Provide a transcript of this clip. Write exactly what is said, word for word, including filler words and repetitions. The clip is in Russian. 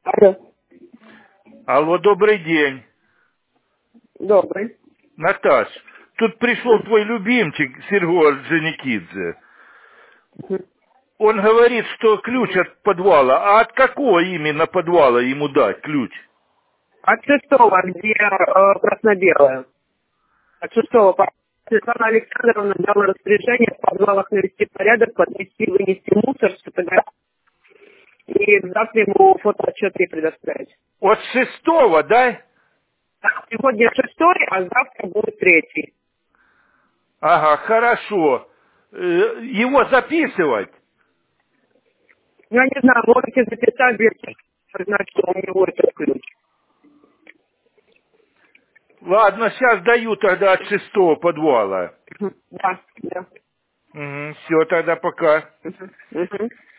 Алло. Алло, добрый день. Добрый. Наташ, тут пришел твой любимчик Серго Орджоникидзе. Мгм. Он говорит, что ключ от подвала. А от какого именно подвала ему дать ключ? От шестого, где э, красно-белое. От шестого по- Светлана Александровна дала распоряжение в подвалах навести порядок, поднести, вынести мусор, сфотографировать и завтра ему фотоотчет ей предоставить. От шестого, да? Так, сегодня шестой, а завтра будет третий. Ага, хорошо. Э, Его записывать? Я не знаю, можете записать, если знать, что у него этот ключ. Ладно, сейчас даю тогда от шестого подвала. Мгм. Да, да. Все, тогда пока. Мгм. Мгм.